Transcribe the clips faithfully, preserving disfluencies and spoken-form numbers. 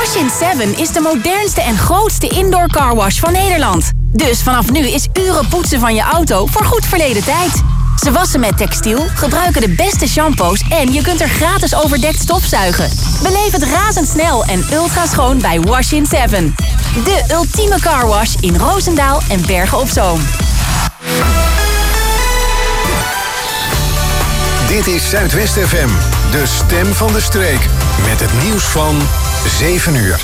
Wash in Seven is de modernste en grootste indoor carwash van Nederland. Dus vanaf nu is uren poetsen van je auto voor goed verleden tijd. Ze wassen met textiel, gebruiken de beste shampoos en je kunt er gratis overdekt stofzuigen. Beleef het razendsnel en ultra schoon bij Wash in Seven. De ultieme carwash in Roosendaal en Bergen op Zoom. Dit is Zuidwest F M, de stem van de streek. Met het nieuws van zeven uur.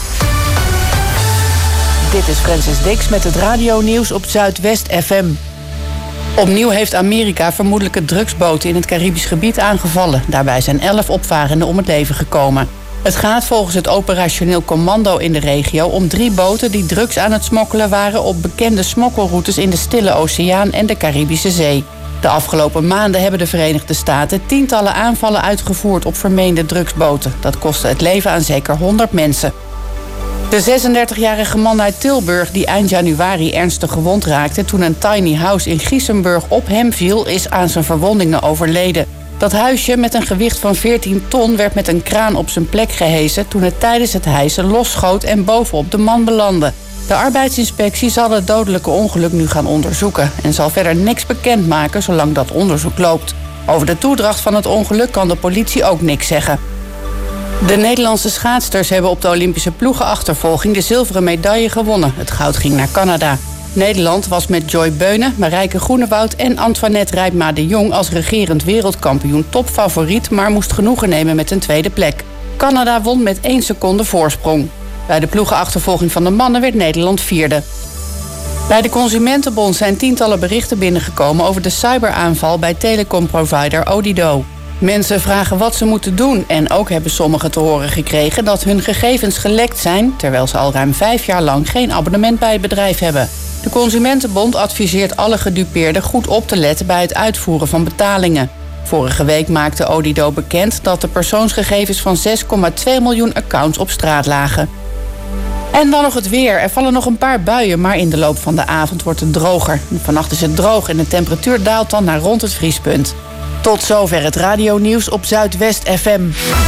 Dit is Francis Dix met het radionieuws op Zuidwest F M. Opnieuw heeft Amerika vermoedelijke drugsboten in het Caribisch gebied aangevallen. Daarbij zijn elf opvarenden om het leven gekomen. Het gaat volgens het operationeel commando in de regio om drie boten die drugs aan het smokkelen waren op bekende smokkelroutes in de Stille Oceaan en de Caribische Zee. De afgelopen maanden hebben de Verenigde Staten tientallen aanvallen uitgevoerd op vermeende drugsboten. Dat kostte het leven aan zeker honderd mensen. De zesendertigjarige man uit Tilburg die eind januari ernstig gewond raakte toen een tiny house in Giesenburg op hem viel, is aan zijn verwondingen overleden. Dat huisje met een gewicht van veertien ton werd met een kraan op zijn plek gehesen toen het tijdens het hijsen losschoot en bovenop de man belandde. De arbeidsinspectie zal het dodelijke ongeluk nu gaan onderzoeken en zal verder niks bekendmaken zolang dat onderzoek loopt. Over de toedracht van het ongeluk kan de politie ook niks zeggen. De Nederlandse schaatsters hebben op de Olympische ploegenachtervolging de zilveren medaille gewonnen. Het goud ging naar Canada. Nederland was met Joy Beunen, Marijke Groenewoud en Antoinette Rijpma de Jong als regerend wereldkampioen topfavoriet, maar moest genoegen nemen met een tweede plek. Canada won met één seconde voorsprong. Bij de ploegenachtervolging van de mannen werd Nederland vierde. Bij de Consumentenbond zijn tientallen berichten binnengekomen over de cyberaanval bij telecomprovider Odido. Mensen vragen wat ze moeten doen en ook hebben sommigen te horen gekregen dat hun gegevens gelekt zijn, terwijl ze al ruim vijf jaar lang geen abonnement bij het bedrijf hebben. De Consumentenbond adviseert alle gedupeerden goed op te letten bij het uitvoeren van betalingen. Vorige week maakte Odido bekend dat de persoonsgegevens van zes komma twee miljoen accounts op straat lagen. En dan nog het weer. Er vallen nog een paar buien, maar in de loop van de avond wordt het droger. Vannacht is het droog en de temperatuur daalt dan naar rond het vriespunt. Tot zover het radionieuws op Zuidwest F M.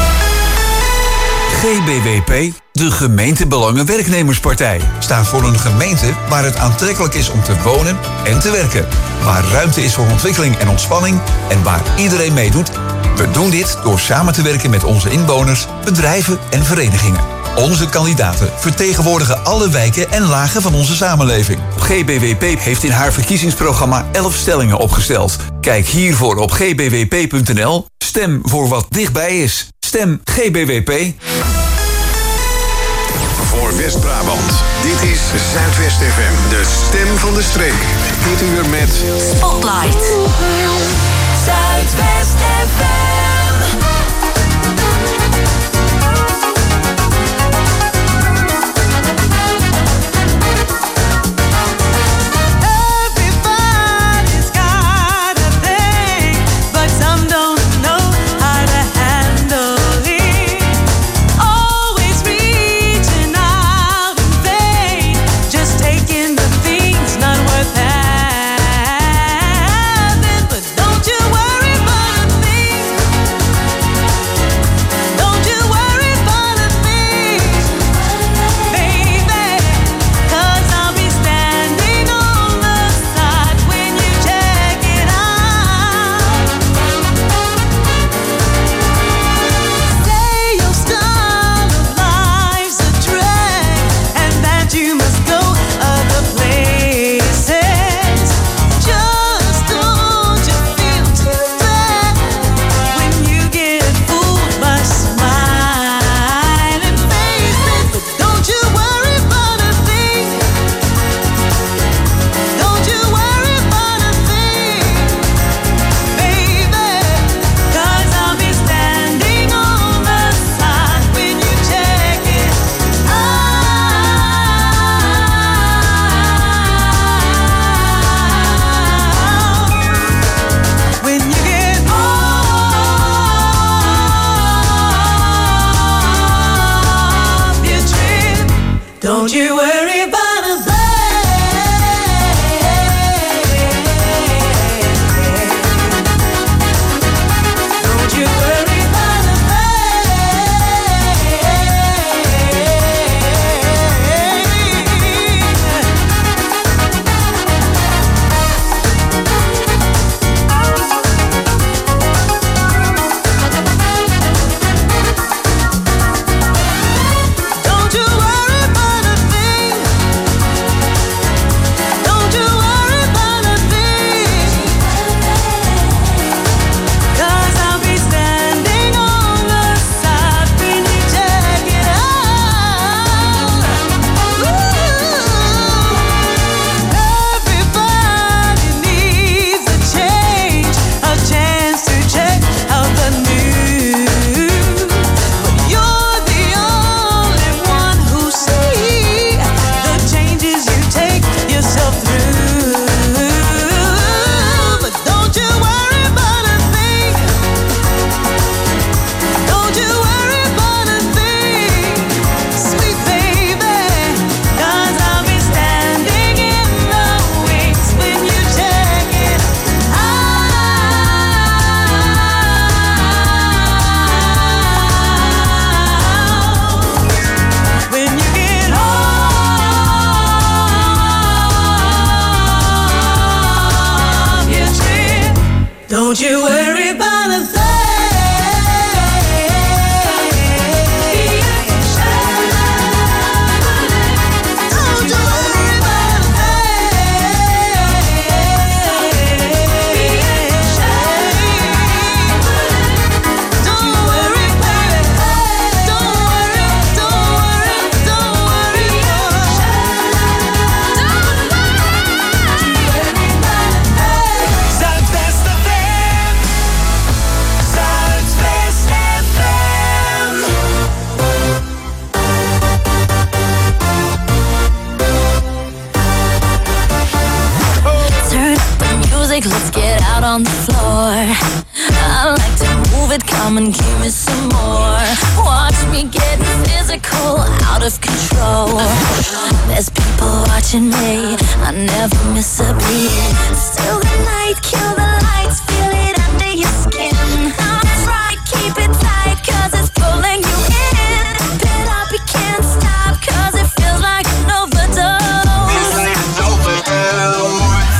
G B W P, de gemeentebelangen-werknemerspartij, staat voor een gemeente waar het aantrekkelijk is om te wonen en te werken. Waar ruimte is voor ontwikkeling en ontspanning en waar iedereen meedoet. We doen dit door samen te werken met onze inwoners, bedrijven en verenigingen. Onze kandidaten vertegenwoordigen alle wijken en lagen van onze samenleving. G B W P heeft in haar verkiezingsprogramma elf stellingen opgesteld. Kijk hiervoor op g b w p punt n l. Stem voor wat dichtbij is. Stem G B W P. Voor West-Brabant, dit is Zuidwest F M, de stem van de streek. Dit uur met Spotlight. Zuidwest F M. Don't you worry about a thing. Don't you worry about a thing. on the floor. I like to move it, come and give me some more. Watch me get physical, out of control. There's people watching me, I never miss a beat. Still the night, kill the lights, feel it under your skin. That's right, keep it tight, cause it's pulling you in. Pit up, you can't stop, cause it feels like an overdose. Feels like an overdose.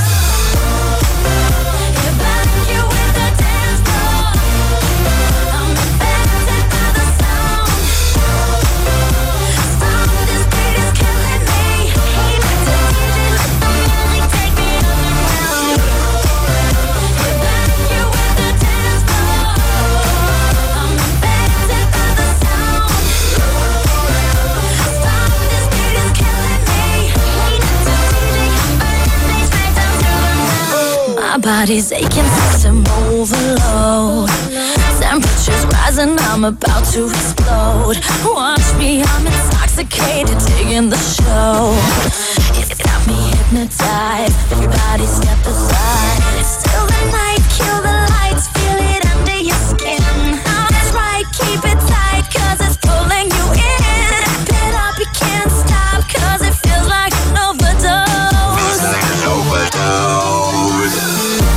Body's aching, system overload. Temperatures rising, I'm about to explode. Watch me, I'm intoxicated, digging the show. It's got me hypnotized, everybody step aside. It's still the night, kill the lights, feel it under your skin. That's right, keep it tight, cause it's pulling you in. Pit up, you can't stop, cause it feels like an overdose. Feels like an overdose.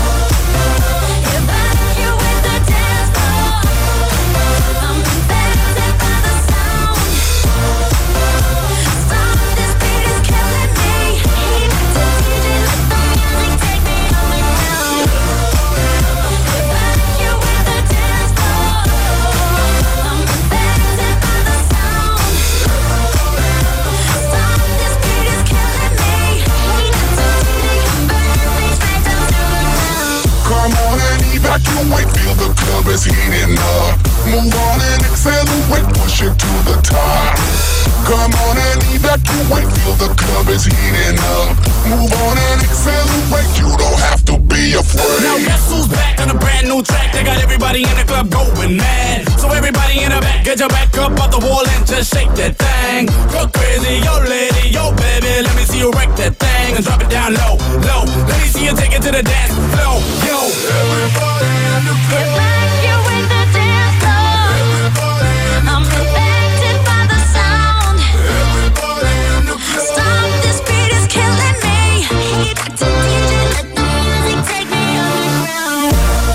Evacuate, feel the club is heating up. Move on and accelerate, push it to the top. Come on and evacuate, feel the club is heating up. Move on and accelerate, you don't have to be afraid. Now guess who's back on a brand new track? They got everybody in the club going mad. So everybody in the back, get your back up off the wall and just shake that thing. Go crazy, yo lady, yo baby, let me see you wreck that thing and drop it down low, low. Let me see you take it to the dance floor, yo. Everybody in the club. Evacuate the dance floor. I'm infected by the sound. Everybody in the club. Stop, this beat is killing me. Hate to D J, let the music take me underground.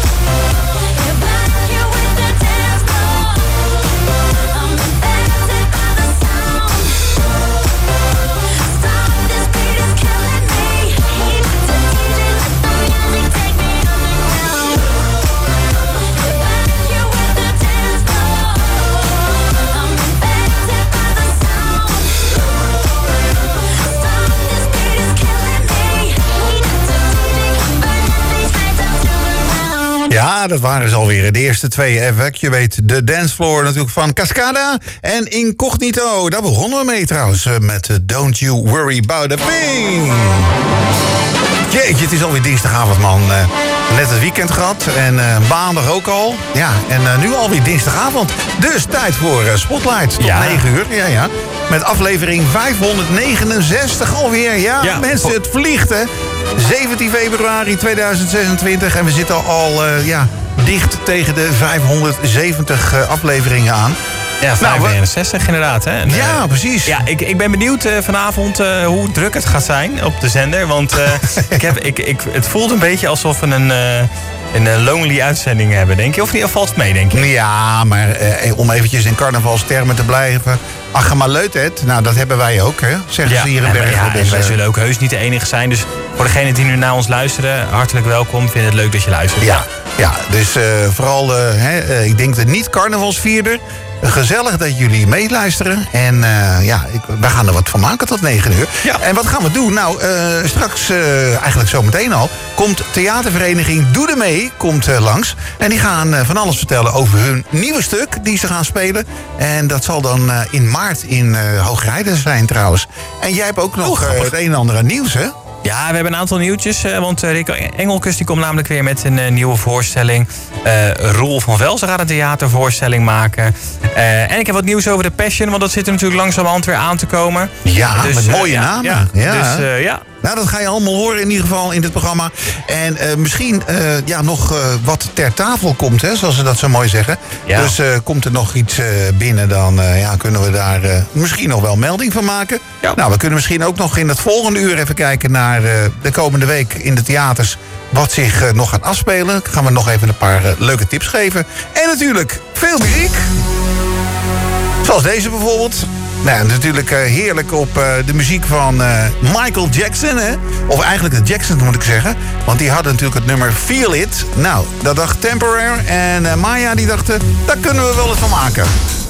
Evacuate the dance floor. I'm infected by the sound. Stop, this beat is killing me. Hate to D J, let the music take me underground. Evacuate the dance floor. I'm infected by the sound. Stop, this beat is killing me. Hate to D J, burn these straight down to the ground. Ja, dat waren ze alweer. De eerste twee. Evacuate de dancefloor natuurlijk van Cascada en Incognito. Daar begonnen we mee trouwens met Don't You Worry About a Thing. Jeetje, het is alweer dinsdagavond, man. Uh, net het weekend gehad en uh, maandag ook al. Ja, en uh, nu alweer dinsdagavond. Dus tijd voor uh, Spotlight tot Ja. negen uur. Ja, ja. Met aflevering vijfhonderdnegenenzestig alweer. Ja, Ja. mensen, het vliegt, hè. zeventien februari tweeduizend zesentwintig. En we zitten al uh, ja, dicht tegen de vijfhonderdzeventig uh, afleveringen aan. Ja, Nou, we- vijfhonderdeenenzestig inderdaad. Hè? En, eh, Ja, precies. Ja, ik, ik ben benieuwd uh, vanavond uh, hoe druk het gaat zijn op de zender. Want uh, ik heb, ik, ik, het voelt een beetje alsof we een, uh, een uh, lonely uitzending hebben, denk je? Of niet, of valt het mee, denk je? Ja, maar eh, om eventjes in carnavalstermen te blijven. Ach, maar leuk, het. Nou, dat hebben wij ook, hè? Zeggen ze hier in en, wij- Bergen. ja, Dus, en wij eh, zullen ook heus niet de enige zijn. Dus voor degenen die nu naar ons luisteren, hartelijk welkom. Vind het leuk dat je luistert. Ja, ja, dus eh, vooral, eh, hè, eh, ik denk de niet-carnavalsvierder. Gezellig dat jullie meeluisteren. En eh, ja, ik, wij gaan er wat van maken tot negen uur. Ja. En wat gaan we doen? Nou, eh, straks, eh, eigenlijk zo meteen al, komt theatervereniging Doe de Mee komt, eh, langs. En die gaan eh, van alles vertellen over hun nieuwe stuk die ze gaan spelen. En dat zal dan eh, in maart in eh Hoogrijden zijn trouwens. En jij hebt ook nog eh, het een en ander aan nieuws, hè? Ja, we hebben een aantal nieuwtjes. eh, Want eh, Rico Engelkes die komt namelijk weer met een eh, nieuwe voorstelling. Eh Roel van Velzen gaat een theatervoorstelling maken. Eh, en ik heb wat nieuws over The Passion. Want dat zit er natuurlijk langzamerhand weer aan te komen. Ja, Dus, met eh, mooie ja, namen. Ja, Ja. Dus eh, ja, Nou, dat ga je allemaal horen in ieder geval in dit programma. En uh, misschien uh, ja, nog uh, wat ter tafel komt, hè, zoals ze dat zo mooi zeggen. Ja. Dus uh, komt er nog iets uh, binnen, dan uh, ja, kunnen we daar uh, misschien nog wel melding van maken. Ja. Nou, we kunnen misschien ook nog in het volgende uur even kijken naar uh, de komende week in de theaters. Wat zich uh, nog gaat afspelen. Dan gaan we nog even een paar uh, leuke tips geven. En natuurlijk veel muziek. Zoals deze bijvoorbeeld. Nou, natuurlijk uh, heerlijk op uh, de muziek van uh, Michael Jackson. Hè? Of eigenlijk de Jacksons moet ik zeggen. Want die hadden natuurlijk het nummer Feel It. Nou, dat dacht Temporary. En uh, Maya die dachten, daar kunnen we wel eens van maken.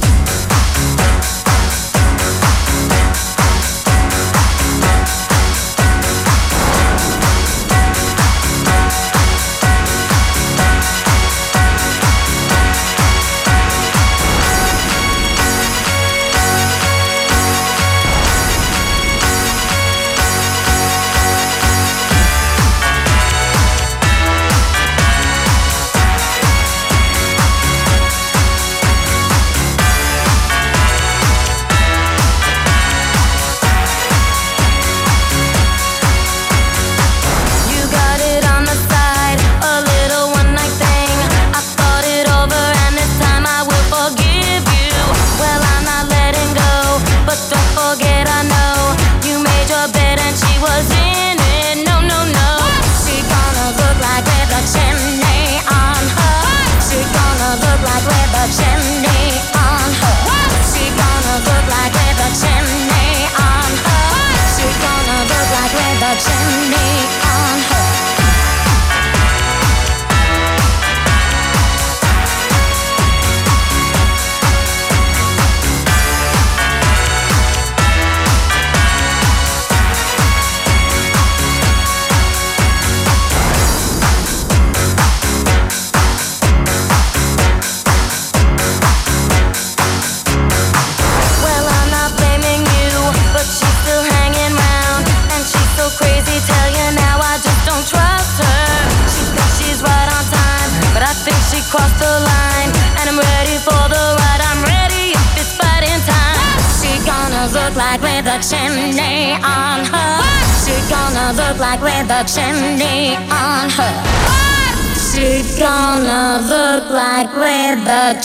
Crossed the line, and I'm ready for the ride. I'm ready if it's fighting time. She gonna look like with a chimney on her. She gonna look like with a chimney on her. She gonna look like with a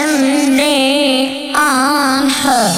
chimney on her.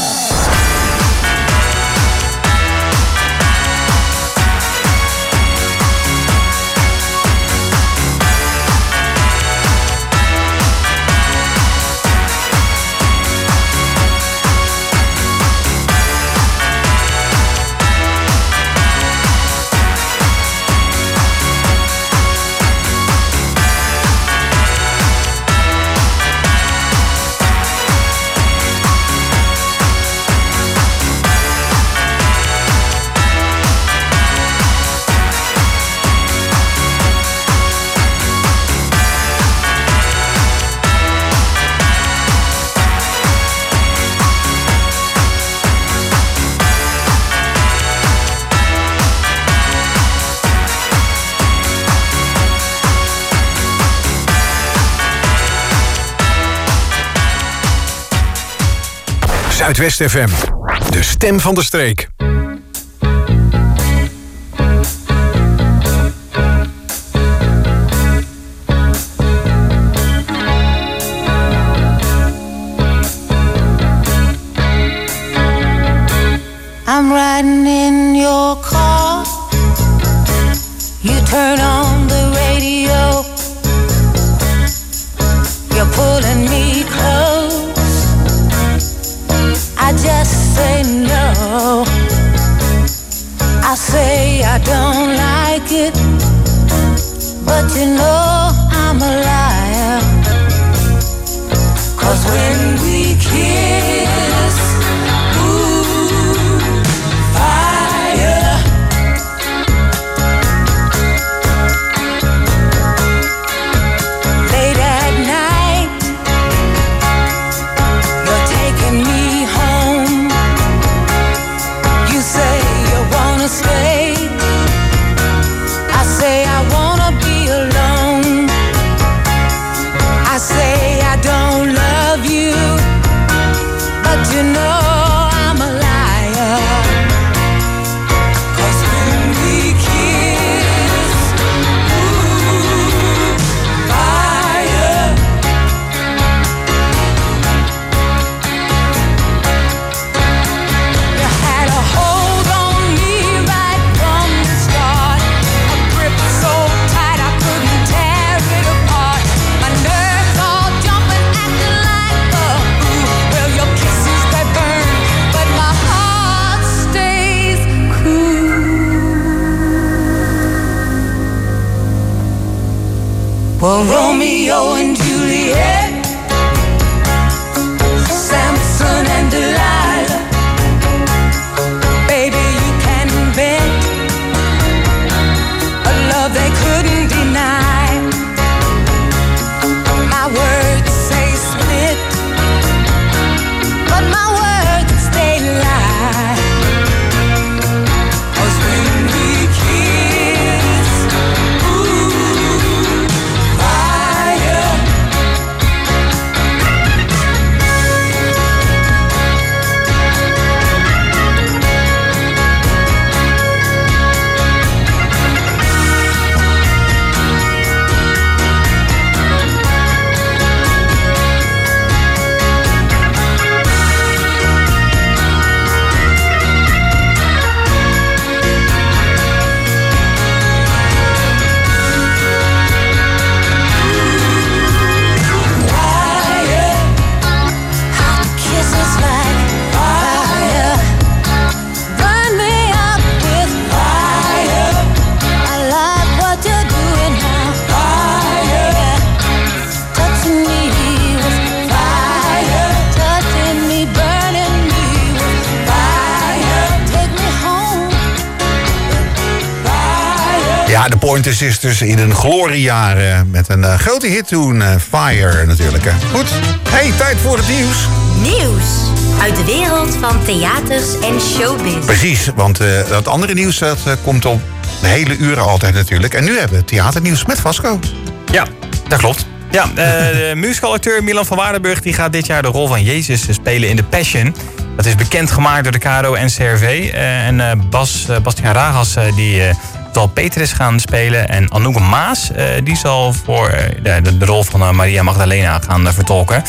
Zuidwest F M, de stem van de streek. I'm riding in your car. You turn on the radio. You're pulling me close. I just say no. I say I don't like it, but you know I'm a liar. 'Cause when we kiss, ooh, fire. Well, Romeo and Juliet, Samson and Delilah, baby, you can bet a love they couldn't deny. My words say split, but my words stay lie. 'Cause when we kiss, ooh, fire. Ja, de Pointer Sisters in hun gloriejaren. Met een uh, grote hit toen, uh, Fire natuurlijk. Hè. Goed, hey, tijd voor het nieuws. Nieuws uit de wereld van theaters en showbiz. Precies, want uh, dat andere nieuws dat, uh, komt op de hele uren altijd natuurlijk. En nu hebben we theaternieuws met Vasco. Ja, dat klopt. Ja, uh, de musicalacteur Milan van Waardenburg die gaat dit jaar de rol van Jezus spelen in The Passion. Dat is bekendgemaakt door de K R O en C R V. Uh, en uh, Bas, uh, Bastiaan Ragas uh, die... Uh, zal Petrus gaan spelen. En Anouk Maas, uh, die zal voor uh, de, de rol van uh, Maria Magdalena gaan uh, vertolken.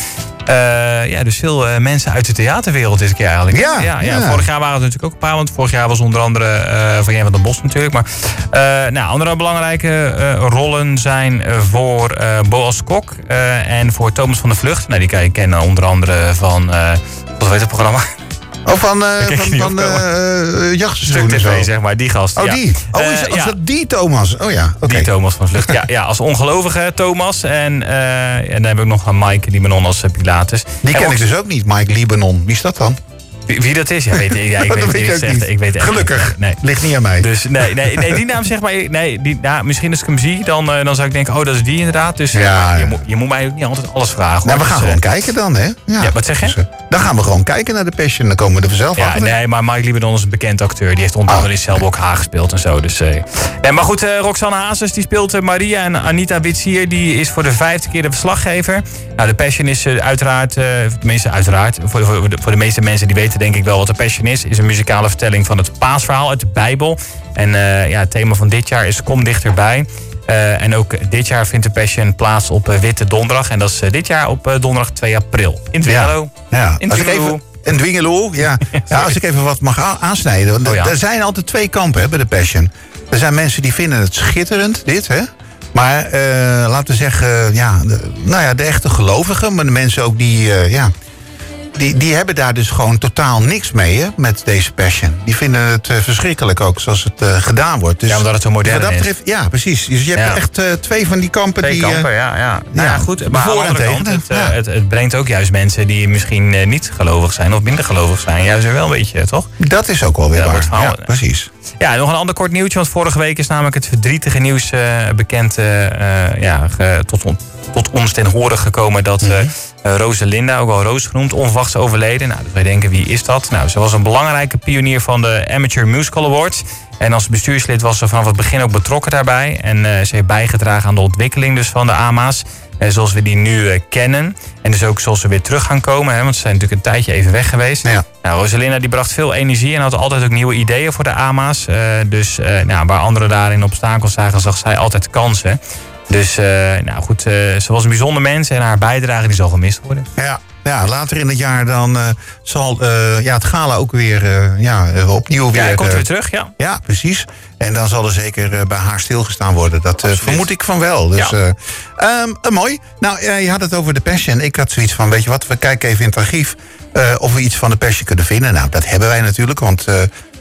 Uh, ja, dus veel uh, mensen uit de theaterwereld dit keer eigenlijk. Ja, ja, ja, ja. Vorig jaar waren het natuurlijk ook een paar. Want vorig jaar was onder andere uh, van Jan van den Bos natuurlijk. Maar uh, nou, andere belangrijke uh, rollen zijn uh, voor uh, Boas Kok uh, en voor Thomas van der Vlucht. Nou, die kan je kennen onder andere van... Uh, wat heet het programma? Oh, van, uh, van, van uh, uh, Jachtseizoen Stuk T V, zeg maar, die gast. Oh, ja. die? Oh, is, Uh, is ja. dat die Thomas? Oh ja, oké. Die Thomas van Vlucht. Ja, ja, als ongelovige Thomas. En, uh, en dan heb ik nog aan Mike Libanon als uh, Pilatus. Die en ken ook, ik dus ook niet, Mike Libanon. Wie is dat dan? Wie, wie dat is? Ja, weet, ja, ik dat weet, weet ik je ook zeg, niet. Ik weet echt Gelukkig. niet. Nee. Ligt niet aan mij. Dus nee, nee, nee, die naam zeg maar. Nee, die, nou, misschien als ik hem zie, dan, uh, dan zou ik denken, oh, dat is die inderdaad. Dus uh, Ja, je, ja. moet, je moet mij ook niet altijd alles vragen. Nou, we hoor. gaan Dus, gewoon uh, kijken dan, hè? Ja, wat zeg je? Dus, uh, dan gaan we gewoon kijken naar de Passion. Dan komen we er vanzelf Ja, achter. nee, maar Mike Libanon is een bekend acteur. Die heeft onder andere in Selborg Haag gespeeld en zo. Dus, uh, nee, maar goed, uh, Roxanne Hazes die speelt uh, Maria. En Anita Witsier die is voor de vijfde keer de verslaggever. Nou, de Passion is uh, uiteraard, uh, tenminste uiteraard... Voor, voor, de, voor de meeste mensen die weten denk ik wel wat de Passion is. Is een muzikale vertelling van het paasverhaal uit de Bijbel. En uh, ja, het thema van dit jaar is Kom dichterbij. Uh, en ook dit jaar vindt de Passion plaats op uh, Witte Donderdag. En dat is uh, dit jaar op uh, donderdag twee april. In Twingelo. Ja, ja. In Als ik Twingelo. even, in Dwingelo, ja. ja. Als ik even wat mag a- aansnijden. Want Oh, ja. er zijn altijd twee kampen hè, bij de Passion. Er zijn mensen die vinden het schitterend, dit, hè. Maar uh, laten we zeggen, ja, de, nou ja, de echte gelovigen. Maar de mensen ook die, uh, ja... Die, die hebben daar dus gewoon totaal niks mee, hè, met deze Passion. Die vinden het uh, verschrikkelijk ook, zoals het uh, gedaan wordt. Dus Ja, omdat het zo modern wat dat is. betreft, ja, precies. Dus je hebt Ja. echt uh, twee van die kampen Twee die... kampen, uh, ja. ja. Nou ja, goed. de Maar aan de voor- en andere tegen. kant, het, uh, Ja. het, het brengt ook juist mensen die misschien uh, niet gelovig zijn of minder gelovig zijn. Juist weer wel een beetje, toch? Dat is ook wel weer Ja, waar. wordt verhaal- Ja, precies. Ja, nog een ander kort nieuwtje. Want vorige week is namelijk het verdrietige nieuws uh, bekend uh, uh, ja, ge- tot, on, tot ons ten horen gekomen dat uh, uh, Rosalinda, ook wel Roos genoemd, onverwachts is overleden. Nou, dus wij denken, wie is dat? Nou, ze was een belangrijke pionier van de Amateur Musical Awards. En als bestuurslid was ze vanaf het begin ook betrokken daarbij. En uh, ze heeft bijgedragen aan de ontwikkeling dus van de A M A's. Uh, zoals we die nu uh, kennen. En dus ook zoals ze weer terug gaan komen. Hè, want ze zijn natuurlijk een tijdje even weg geweest. Ja. Nou, Rosalinda die bracht veel energie en had altijd ook nieuwe ideeën voor de A M A's. Uh, dus uh, nou, waar anderen daarin obstakels zagen, zag zij altijd kansen. Dus uh, nou goed, uh, ze was een bijzonder mens en haar bijdrage die zal gemist worden. Ja, ja, later in het jaar dan uh, zal uh, ja, het gala ook weer uh, ja, uh, opnieuw weer... Ja, hij komt uh, weer terug, ja. Ja, precies. En dan zal er zeker uh, bij haar stilgestaan worden. Dat uh, vermoed ik van wel. Dus, Ja. uh, um, uh, mooi. Nou, uh, je had het over de Passion. Ik had zoiets van, weet je wat, we kijken even in het archief... Uh, of we iets van de Passion kunnen vinden. Nou, dat hebben wij natuurlijk, want... Uh,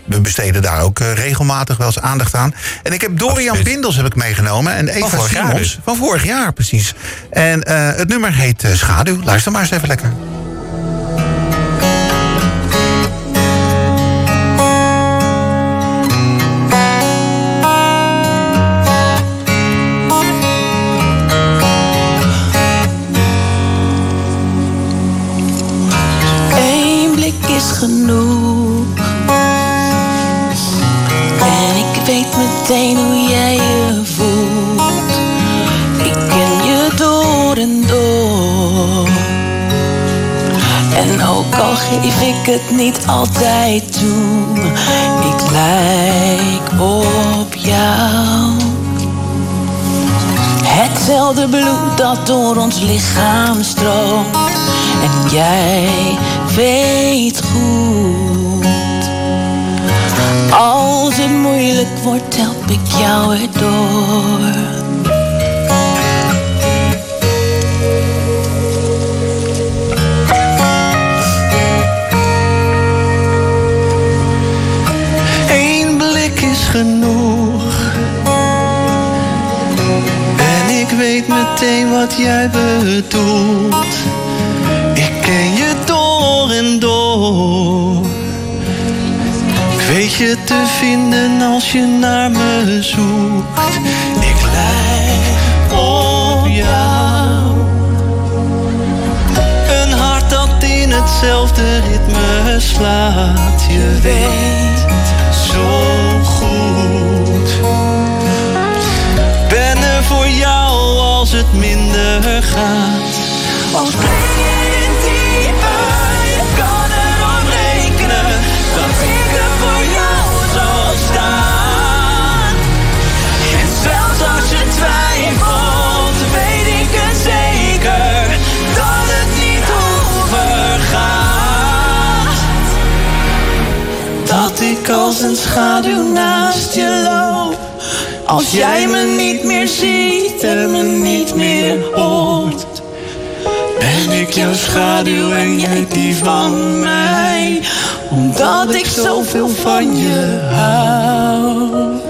we besteden daar ook uh, regelmatig wel eens aandacht aan. En ik heb Dorian Absoluut. Bindels heb ik meegenomen. En Eva Van vorig jaar Simons. dus. Van vorig jaar, precies. En uh, het nummer heet uh, Schaduw. Luister maar eens even lekker. Genoeg. En ik weet meteen hoe jij je voelt. Ik ken je door en door. En ook al geef ik het niet altijd toe, ik lijk op jou. Hetzelfde bloed dat door ons lichaam stroomt. En jij weet goed, als het moeilijk wordt, help ik jou erdoor. Eén blik is genoeg. En ik weet meteen wat jij bedoelt. Ik ken je door en door. Ik weet je te vinden als je naar me zoekt. Ik lijk op jou. Een hart dat in hetzelfde ritme slaat. Je weet zo goed. Ben er voor jou als het minder gaat. Als dat ik als een schaduw naast je loop. Als jij me niet meer ziet en me niet meer hoort, ben ik jouw schaduw en jij die van mij. Omdat ik zoveel van je hou.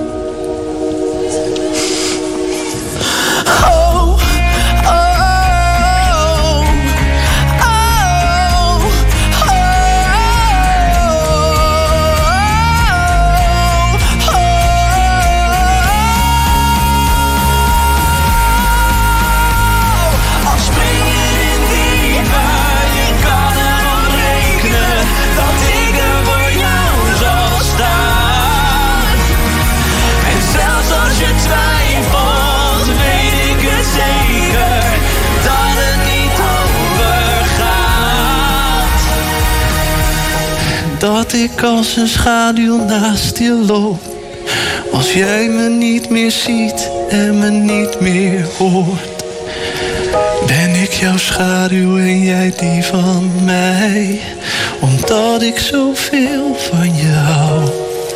Dat ik als een schaduw naast je loop. Als jij me niet meer ziet en me niet meer hoort, ben ik jouw schaduw en jij die van mij. Omdat ik zoveel van je hou.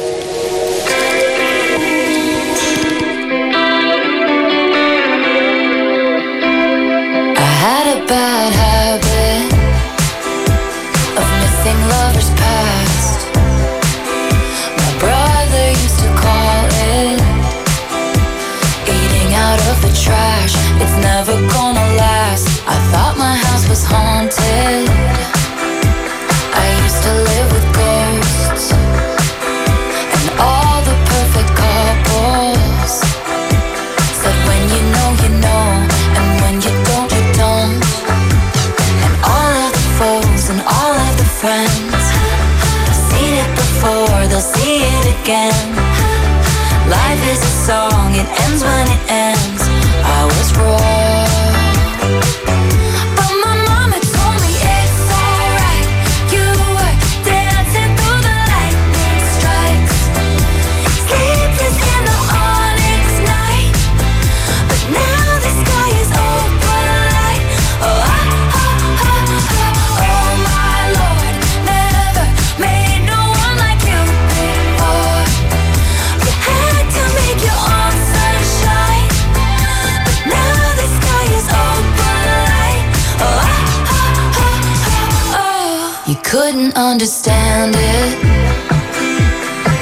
I had a bad habit of missing lovers past. My brother used to call it eating out of the trash. It's never gonna last. I thought my house was haunted. I used to live with ghosts and all the perfect couples said when you know you know, and when you don't you don't. And all of the foes and all of the friends seen it before, they'll see it again. Life is a song, it ends when it ends. I was wrong, but my mama told me it's alright. You were dancing through the lightning strikes, sleepless in the onyx night, but now the sky is open light. Oh, ah, ah, ah, ah, oh my Lord, never made no one like you before. You had to make your own sunshine, but now the sky is open light. Oh, ah, ah, ah, ah, oh. You couldn't understand it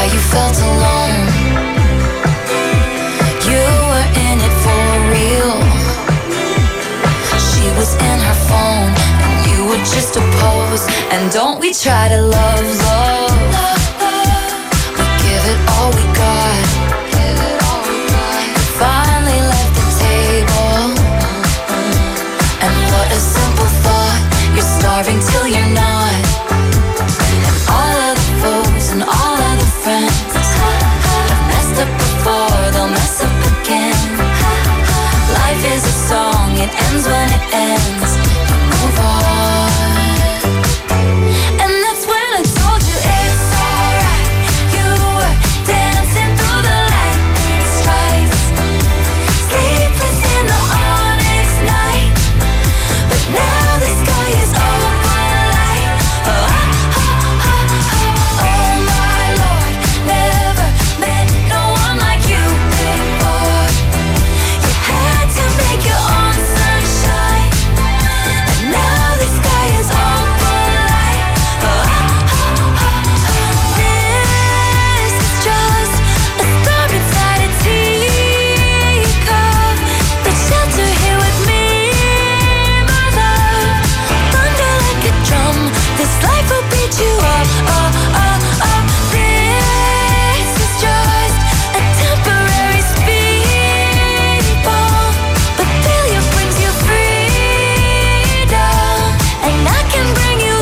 you felt alone. You were in it for real. She was in her phone and you were just a pose. And don't we try to love, love, we give it all we got. Finally left the table. And what a simple thought. You're starving till you're not. And all of the foes and all of the friends have messed up before, they'll mess up again. Life is a song, it ends when it ends. You move on. And that's when I told you it's alright. You were dancing through the lightning strikes, sleepless in the onyx night. But now the sky is open light. Oh, oh, oh, oh, oh my Lord, never met no one like you before. You had to make your own sunshine, and now the sky is open light. Oh, oh, oh, oh. This is just a star inside a teacup. The shelter here with me, my love. Thunder like a drum, this life will beat you up. Oh, oh, oh. This is just a temporary speed bump, but failure brings you freedom, and I can bring you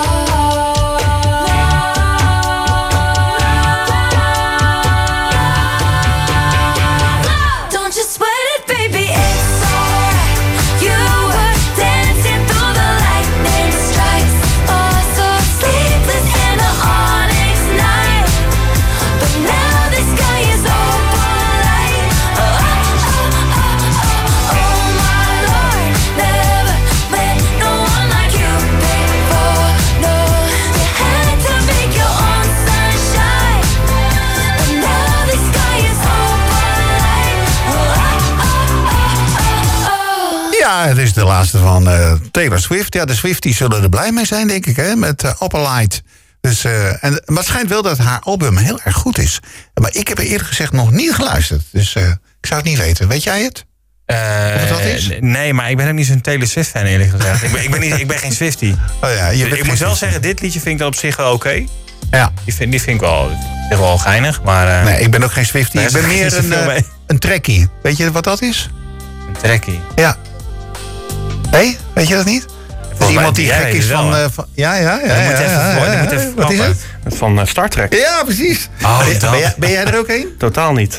love. Don't you sweat it, baby, it's alright. You were dancing through the lightning strikes. Oh, so sleepless in the onyx night. But now the sky is open light. Oh, oh, oh, oh, oh, oh my Lord, never met no one like you before. No, you had to make your own sunshine, but now the sky is open light. Oh, oh, oh, oh, oh. Ja, het is de laatste van eh, Taylor Swift. Ja, de Swifties zullen er blij mee zijn, denk ik, hè, met uh, Opalite. Dus, uh, en, maar het schijnt wel dat haar album heel erg goed is. Maar ik heb er eerlijk gezegd nog niet geluisterd. Dus uh, ik zou het niet weten. Weet jij het? Uh, Of het dat is? Nee, maar ik ben ook niet zo'n Taylor Swift fan, eerlijk gezegd. ik, ben, ik, ben niet, ik ben geen Swiftie. Oh ja, je Dus bent ik geen moet wel Swiftie. zeggen, dit liedje vind ik dan op zich wel oké. Ja. Die vind, die vind ik wel, vind ik wel geinig, maar... Uh, Nee, ik ben ook geen Swiftie. Nee, Ik ben daar is meer niet een, zoveel uh, mee. een trekkie. Weet je wat dat is? Een trekkie. Ja. Hé, hey, weet je dat niet? Dat is iemand die jij gek weet is het wel, van, hè? uh, van... Ja, ja, ja. Ja, je moet ja, even ja, voor- je ja, moet ja. even Wat is klappen. het? Van uh, Star Trek. Ja, precies. Oh, ben, dat. ben, jij, ben jij er ook een? Totaal niet.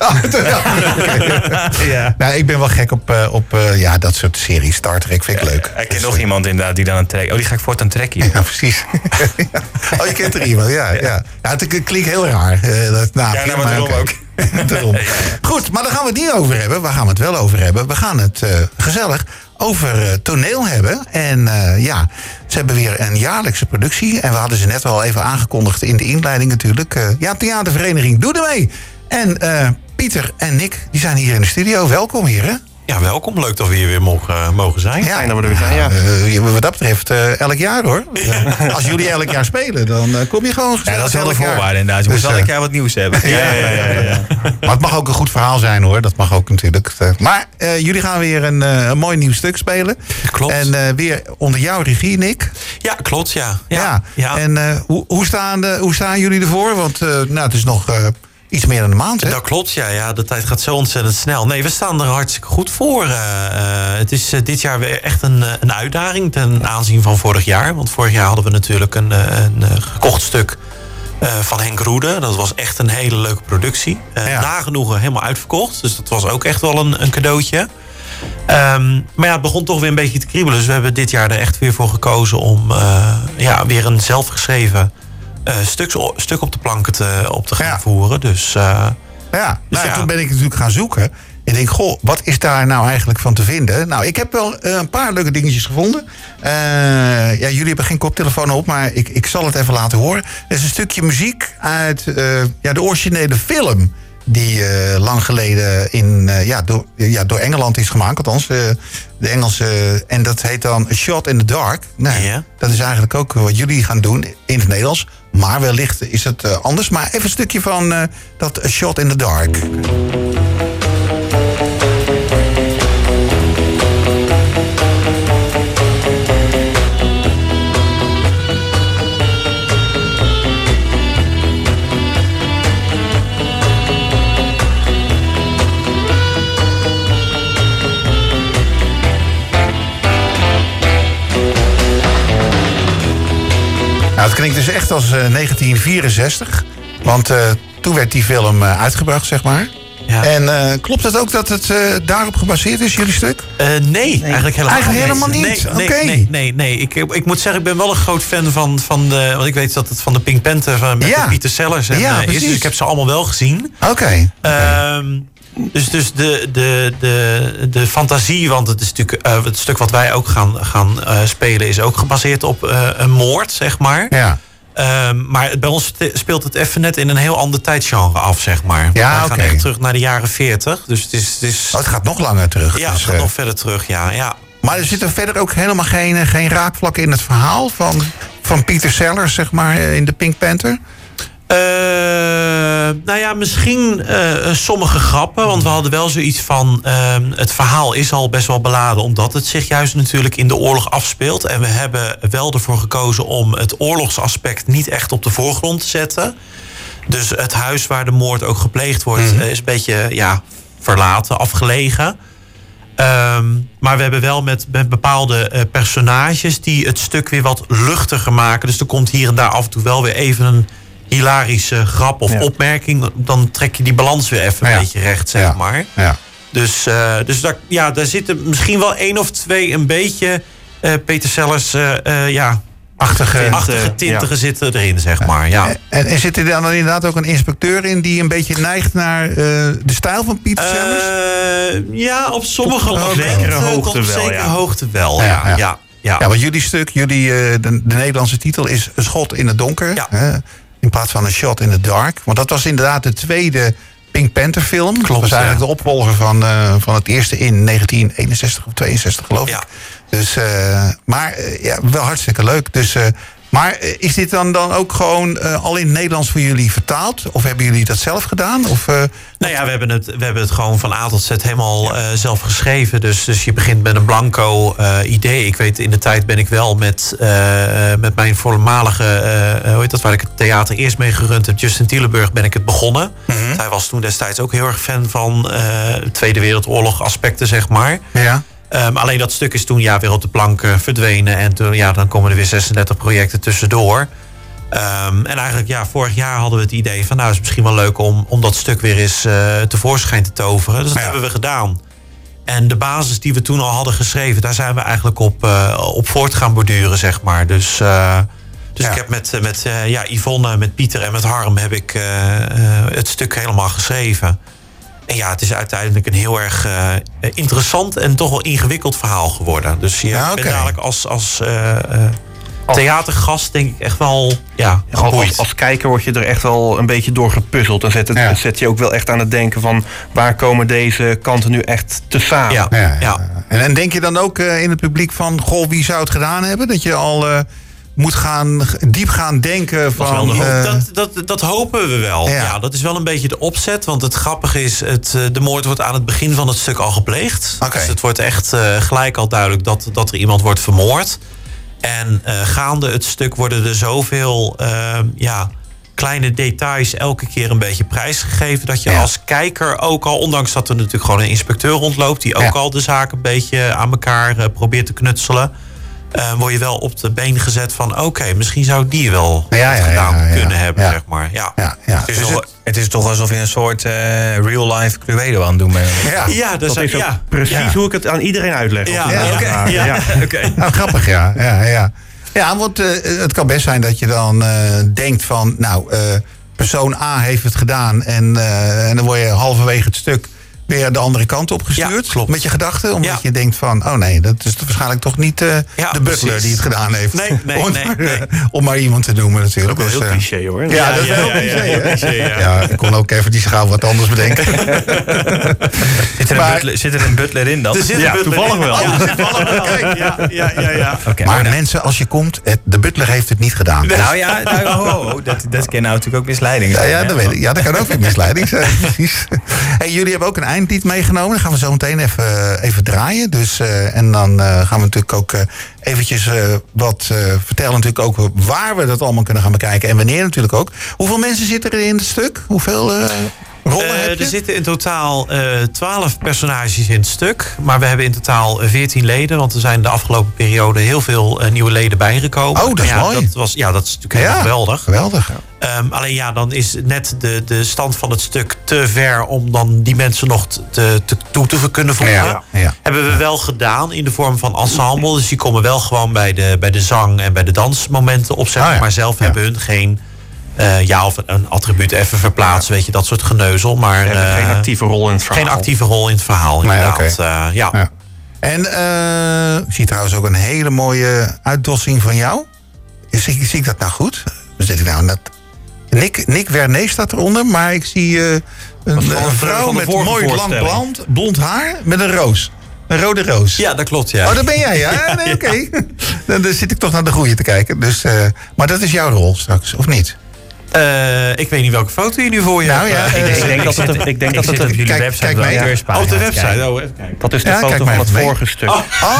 Ja. Nou, ik ben wel gek op, uh, op uh, ja, dat soort series. Star Trek vind ik leuk. Ik ken Dus, nog uh, iemand inderdaad die dan een trek... Oh, die ga ik voortaan trekken. Ja, precies. Oh, je kent er iemand, ja. ja. ja het klinkt heel raar. Uh, dat naamje, Ja, nou, maar daarom oké. ook. Daarom. Goed, maar daar gaan we het niet over hebben. Waar gaan we het wel over hebben? We gaan het uh, gezellig over uh, toneel hebben. En uh, ja, ze hebben weer een jaarlijkse productie. En we hadden ze net al even aangekondigd in de inleiding natuurlijk. Uh, ja, theatervereniging Doe ermee. En uh, Pieter en Nick, die zijn hier in de studio. Welkom hier, hè? Ja, welkom. Leuk dat we hier weer mogen, uh, mogen zijn. Ja, Fijn dat we er weer zijn, ja. Uh, wat dat betreft uh, elk jaar, hoor. Uh, als jullie elk jaar spelen, dan uh, kom je gewoon gezellig Ja, dat is wel de elk jaar. voorwaarde inderdaad. Je Dus, moet uh, elk jaar wat nieuws hebben. Ja, ja, ja, ja, ja. Maar het mag ook een goed verhaal zijn, hoor. Dat mag ook natuurlijk. Maar uh, jullie gaan weer een, uh, een mooi nieuw stuk spelen. Klopt. En uh, weer onder jouw regie, Nick. Ja, klopt, ja. Ja. ja. ja. En uh, hoe, hoe, staan de, hoe staan jullie ervoor? Want uh, nou, het is nog... Uh, Iets meer dan een maand, hè? Dat klopt, ja, ja. De tijd gaat zo ontzettend snel. Nee, we staan er hartstikke goed voor. Uh, uh, het is uh, dit jaar weer echt een, een uitdaging ten aanzien van vorig jaar. Want vorig jaar hadden we natuurlijk een, een, een gekocht stuk uh, van Henk Roede. Dat was echt een hele leuke productie. Uh, Ja. Nagenoegen helemaal uitverkocht. Dus dat was ook echt wel een, een cadeautje. Um, maar ja, het begon toch weer een beetje te kriebelen. Dus we hebben dit jaar er echt weer voor gekozen om uh, ja, weer een zelfgeschreven uh, stuk, stuk op de planken te, op te gaan Ja. voeren. Dus... Uh, Ja, nou, ja. toen ben ik natuurlijk gaan zoeken. En ik denk, goh, wat is daar nou eigenlijk van te vinden? Nou, ik heb wel uh, een paar leuke dingetjes gevonden. Uh, ja, jullie hebben geen koptelefoon op, maar ik, ik zal het even laten horen. Het is een stukje muziek uit uh, ja, de originele film die uh, lang geleden in, uh, ja, door, ja, door Engeland is gemaakt. Althans, uh, de Engelse. En dat heet dan A Shot in the Dark. Nee, ja. Dat is eigenlijk ook wat jullie gaan doen in het Nederlands. Maar wellicht is het uh, anders. Maar even een stukje van uh, dat A Shot in the Dark. Nou, het klinkt dus echt als uh, negentien vierenzestig. Want uh, toen werd die film uh, uitgebracht, zeg maar. Ja. En uh, klopt het ook dat het uh, daarop gebaseerd is, jullie stuk? Uh, nee, nee, eigenlijk helemaal eigenlijk niet. helemaal niet? Nee, okay. nee, nee, nee, nee. Ik, ik moet zeggen, ik ben wel een groot fan van, van de... Want ik weet dat het van de Pink Panther van, met ja. Peter Sellers en, ja, uh, is. Dus ik heb ze allemaal wel gezien. Oké. Okay. Okay. Um, Dus, dus de, de, de, de fantasie, want het is natuurlijk uh, het stuk wat wij ook gaan, gaan uh, spelen, is ook gebaseerd op uh, een moord, zeg maar. Ja. Um, maar bij ons speelt het even net in een heel ander tijdsgenre af, zeg maar. Ja, we gaan okay. echt terug naar de jaren veertig. Dus het is. Het, is... Oh, het gaat nog langer terug. Ja, dus, het gaat uh... nog verder terug, ja. ja. Maar er zitten verder ook helemaal geen, geen raakvlakken in het verhaal van, van Peter Sellers, zeg maar, in de Pink Panther? Uh, nou ja, misschien uh, sommige grappen. Want we hadden wel zoiets van... Uh, het verhaal is al best wel beladen... omdat het zich juist natuurlijk in de oorlog afspeelt. En we hebben wel ervoor gekozen om het oorlogsaspect... niet echt op de voorgrond te zetten. Dus het huis waar de moord ook gepleegd wordt... Mm-hmm. is een beetje ja, verlaten, afgelegen. Um, maar we hebben wel met, met bepaalde uh, personages... die het stuk weer wat luchtiger maken. Dus er komt hier en daar af en toe wel weer even een... hilarische grap of ja. opmerking, dan trek je die balans weer even ja. een beetje recht, zeg ja. maar. Ja. Dus, uh, dus daar, ja, daar zitten misschien wel één of twee een beetje uh, Peter Sellers uh, uh, ja, achtige, achtige tintige ja. zitten erin, zeg maar. Ja. En, en zit er dan inderdaad ook een inspecteur in die een beetje neigt naar uh, de stijl van Peter uh, Sellers? Ja, op sommige op zekere hoogte op wel. Zekere Ja. hoogte wel, ja. ja. ja. ja. ja. ja want jullie stuk, jullie, uh, de, de Nederlandse titel is Een Schot in het Donker. Ja. Hè? In plaats van een Shot in the Dark. Want dat was inderdaad de tweede Pink Panther film. Klopt, dat was eigenlijk ja. de opvolger van, uh, van het eerste in negentien eenenzestig of tweeënzestig, geloof ja. ik. Dus, uh, maar uh, ja, wel hartstikke leuk. Dus, uh, maar uh, is dit dan, dan ook gewoon uh, al in het Nederlands voor jullie vertaald? Of hebben jullie dat zelf gedaan? Of, uh, nou ja, we hebben, het, we hebben het gewoon van A tot Z helemaal uh, zelf geschreven. Dus, dus je begint met een blanco uh, idee. Ik weet, in de tijd ben ik wel met, uh, met mijn voormalige... Uh, hoe heet dat, waar ik het theater eerst mee gerund heb... Justin Tielenburg, ben ik het begonnen. Mm-hmm. Hij was toen destijds ook heel erg fan van uh, Tweede Wereldoorlog aspecten, zeg maar. Ja. Um, alleen dat stuk is toen ja, weer op de plank uh, verdwenen. En toen, ja, dan komen er weer zesendertig projecten tussendoor. Um, en eigenlijk, ja, vorig jaar hadden we het idee van... nou, is het misschien wel leuk om, om dat stuk weer eens uh, tevoorschijn te toveren. Dus dat ja. hebben we gedaan. En de basis die we toen al hadden geschreven... daar zijn we eigenlijk op, uh, op voort gaan borduren, zeg maar. Dus, uh, dus ja. ik heb met, met uh, ja, Yvonne, met Pieter en met Harm... heb ik uh, uh, het stuk helemaal geschreven. En ja, het is uiteindelijk een heel erg uh, interessant... en toch wel ingewikkeld verhaal geworden. Dus je ja, okay. bent eigenlijk als... als uh, uh, theatergast denk ik echt wel ja, als, als kijker word je er echt wel een beetje door gepuzzeld. En zet, het, ja. zet je ook wel echt aan het denken van... waar komen deze kanten nu echt te samen? Ja. Ja, ja. Ja. En, en denk je dan ook uh, in het publiek van... goh, wie zou het gedaan hebben? Dat je al uh, moet gaan, diep gaan denken van... Dat, uh, dat, dat, dat hopen we wel. Ja. Ja, dat is wel een beetje de opzet. Want het grappige is, het, de moord wordt aan het begin van het stuk al gepleegd. Okay. Dus het wordt echt uh, gelijk al duidelijk dat, dat er iemand wordt vermoord... En uh, gaande het stuk worden er zoveel uh, ja, kleine details elke keer een beetje prijsgegeven... dat je ja. als kijker ook al, ondanks dat er natuurlijk gewoon een inspecteur rondloopt... die ook ja. al de zaak een beetje aan elkaar uh, probeert te knutselen... Uh, word je wel op de been gezet van... oké, okay, misschien zou die wel ja, ja, gedaan ja, ja, kunnen ja, hebben, ja. zeg maar. Ja. Ja, ja. Het, is toch, het is toch alsof je een soort uh, real-life Cluedo aan het doen bent. Ja, ja, dat, dat is ook ja. precies ja. hoe ik het aan iedereen uitleg. Ja, ja, okay. ja. ja. ja. Okay. Nou, grappig, ja. ja, ja. Ja, want uh, het kan best zijn dat je dan uh, denkt van... nou, uh, persoon A heeft het gedaan... en, uh, en dan word je halverwege het stuk... weer de andere kant op gestuurd. Ja, klopt. Met je gedachten. Omdat Ja. je denkt van, oh nee, dat is waarschijnlijk toch niet uh, Ja, de butler precies. die het gedaan heeft. Nee, nee, om, nee, nee. om maar iemand te noemen natuurlijk. Dat is Dus, heel uh, cliché hoor. Ja, ja, dat is ja, heel ja, cliché. ja, hè? heel cliché, ja. Ja, ik kon ook even die schaal wat anders bedenken. Zit er, Maar- een butler, zit er een butler in dan? Er zit een Ja, butler toevallig in. wel. Ja, toevallig wel. Kijk, ja, ja, ja, ja. Oké, Maar nou, mensen, als je komt, het, de butler heeft het niet gedaan. Dus- nou ja, nou, oh, oh, dat, dat kan nou natuurlijk ook misleiding Ja, zijn. ja, hè? dat weet ik. Ja, dat kan ook weer misleiding zijn. Precies. Hey, jullie hebben ook een eindlied meegenomen. Dat gaan we zo meteen even, even draaien. Dus, uh, en dan uh, gaan we natuurlijk ook uh, eventjes uh, wat uh, vertellen. Natuurlijk ook waar we dat allemaal kunnen gaan bekijken. En wanneer natuurlijk ook. Hoeveel mensen zitten er in het stuk? Hoeveel uh, rollen Uh, heb je? er zitten in totaal twaalf personages in het stuk. Maar we hebben in totaal veertien leden. Want er zijn de afgelopen periode heel veel uh, nieuwe leden bijgekomen. Oh, dat is ja, mooi. Dat was, ja, dat is natuurlijk helemaal Ja, geweldig. Geweldig. Um, alleen ja, dan is net de, de stand van het stuk te ver om dan die mensen nog te, te, toe te kunnen voegen. Ja, ja. Hebben we wel gedaan in de vorm van ensemble. Dus die komen wel gewoon bij de, bij de zang en bij de dansmomenten opzetten. Ah, ja. Maar zelf Ja. hebben hun geen... Uh, ja, of een attribuut even verplaatsen, weet je, dat soort geneuzel. Maar Ze hebben uh, geen actieve rol in het verhaal. geen actieve rol in het verhaal, Nee, inderdaad. oké. Uh, ja. Ja. En uh, ik zie trouwens ook een hele mooie uitdossing van jou. Zie, zie ik dat nou goed? Dan zit ik nou net... Nick, Nick Wernees staat eronder, maar ik zie uh, een, van de- een vrouw van de met vorige mooi lang voorstelling. blond, blond haar met een roos. Een rode roos. Ja, dat klopt, ja. Oh, dat ben jij, ja? Nee, oké. dan, dan zit ik toch naar de goeie te kijken. Dus, uh, maar dat is jouw rol straks, of niet? Uh, ik weet niet welke foto je nu voor je Nou hebt. ja, Uh, uh, Ik denk dat het, ik denk dat het zit op jullie kijk- website kijk op de mee. auteurspaal. op de Even website, kijken. oh, even kijken. dat is de Ja, kijk foto maar van het even mee. vorige stuk.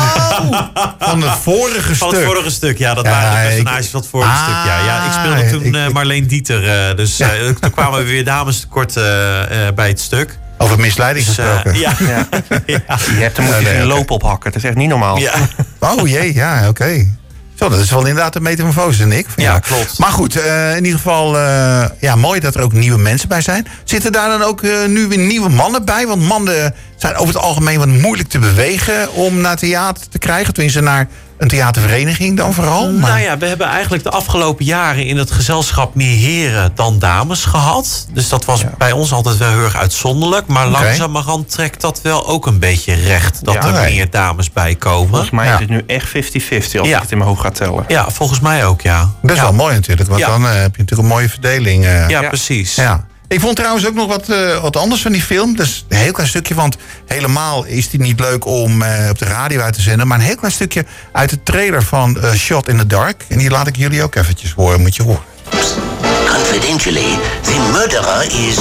Oh, van het vorige Van stuk. het vorige stuk, ja. Dat Ja, waren de ik- personages van het vorige Ah, stuk, ja. ja. Ik speelde toen ik- uh, Marleen Dieter. Uh, dus uh, toen kwamen we weer dames tekort uh, uh, bij het stuk. Over misleiding Dus, uh, gesproken. ja. Ja. ja. Je hebt hem moet Ja, je nee, geen oké. loop ophakken. Dat is echt niet normaal. Ja. Oh jee, ja, oké. Okay. Zo, dat is wel inderdaad een metamorfose, Nick. van Ja, jou. klopt. Maar goed, uh, in ieder geval, uh, ja, mooi dat er ook nieuwe mensen bij zijn. Zitten daar dan ook uh, nu weer nieuwe mannen bij? Want mannen zijn over het algemeen wat moeilijk te bewegen om naar theater te krijgen. Tenminste, naar een theatervereniging dan vooral. Maar... Nou ja, we hebben eigenlijk de afgelopen jaren in het gezelschap meer heren dan dames gehad. Dus dat was Ja. bij ons altijd wel heel erg uitzonderlijk. Maar Oké. langzamerhand trekt dat wel ook een beetje recht. Dat Ja, er oké. meer dames bij komen. Volgens mij Ja. is het nu echt vijftig vijftig als Ja. ik het in mijn hoofd ga tellen. Ja, volgens mij ook, ja. Dat is ja. wel mooi natuurlijk, want Ja. dan uh, heb je natuurlijk een mooie verdeling. Uh, Ja, Ja. precies. Ja. Ik vond trouwens ook nog wat, uh, wat anders van die film. Dus een heel klein stukje, want helemaal is die niet leuk om uh, op de radio uit te zenden. Maar een heel klein stukje uit de trailer van uh, Shot in the Dark. En die laat ik jullie ook eventjes horen, moet je horen. Confidentially, the murderer is...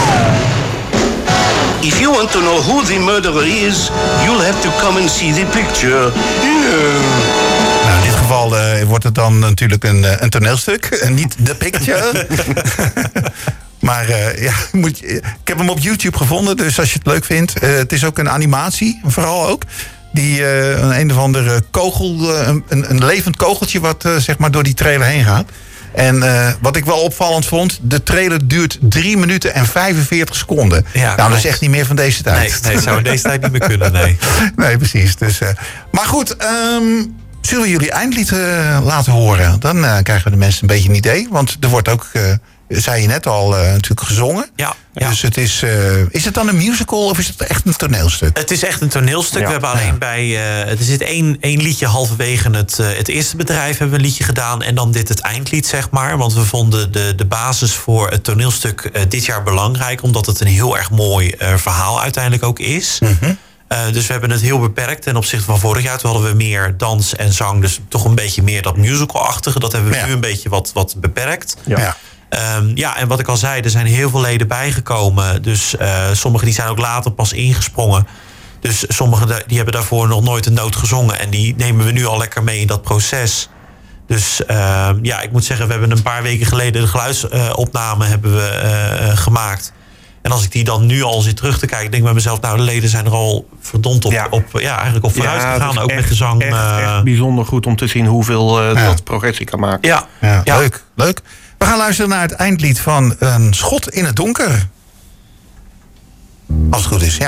If you want to know who the murderer is, you'll have to come and see the picture. Yeah. Nou, in dit geval uh, wordt het dan natuurlijk een, uh, een toneelstuk. En niet The Picture. Maar uh, ja, moet je, ik heb hem op YouTube gevonden, dus als je het leuk vindt. Uh, het is ook een animatie, vooral ook. Die uh, een, een of andere kogel, uh, een, een levend kogeltje wat uh, zeg maar door die trailer heen gaat. En uh, wat ik wel opvallend vond, de trailer duurt drie minuten en vijfenveertig seconden. Ja, nou, dat is klopt. echt niet meer van deze tijd. Nee, nee, het zou in deze tijd niet meer kunnen, nee. Nee, precies. Dus, uh, maar goed, um, zullen we jullie eindlied uh, laten horen? Dan uh, krijgen we de mensen een beetje een idee. Want er wordt ook, uh, zei je net al, uh, natuurlijk gezongen. Ja, ja. Dus het is, uh, is het dan een musical of is het echt een toneelstuk? Het is echt een toneelstuk. Ja. We hebben alleen Ja. bij... Uh, er zit één, één liedje halverwege het, uh, het eerste bedrijf hebben we een liedje gedaan. En dan dit het eindlied, zeg maar. Want we vonden de, de basis voor het toneelstuk uh, dit jaar belangrijk. Omdat het een heel erg mooi uh, verhaal uiteindelijk ook is. Mm-hmm. Uh, dus we hebben het heel beperkt ten opzichte van vorig jaar. Toen hadden we meer dans en zang. Dus toch een beetje meer dat musical-achtige. Dat hebben we Ja. nu een beetje wat, wat beperkt. Ja. Ja. Um, ja, en wat ik al zei, er zijn heel veel leden bijgekomen. Dus uh, sommigen die zijn ook later pas ingesprongen. Dus sommigen da- die hebben daarvoor nog nooit een noot gezongen. En die nemen we nu al lekker mee in dat proces. Dus uh, ja, ik moet zeggen, we hebben een paar weken geleden de geluidsopname uh, hebben we uh, gemaakt. En als ik die dan nu al zit terug te kijken, denk ik bij mezelf, nou, de leden zijn er al verdomd op, Ja. op, ja, eigenlijk op vooruit Ja, het gegaan. is Ook echt, met de zang. Echt, uh, echt bijzonder goed om te zien hoeveel uh, Ja. dat progressie kan maken. ja, Ja, Ja. leuk, leuk. We gaan luisteren naar het eindlied van Een Schot in het Donker. Als het goed is, ja.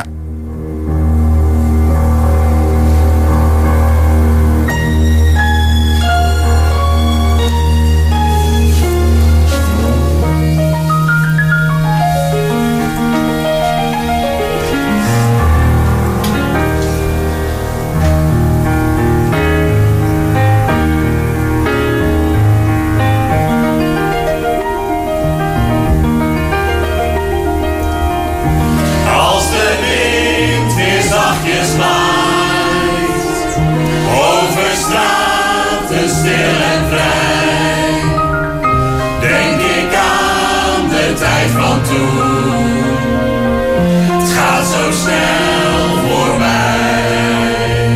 tijd van toen. Het gaat zo snel voorbij.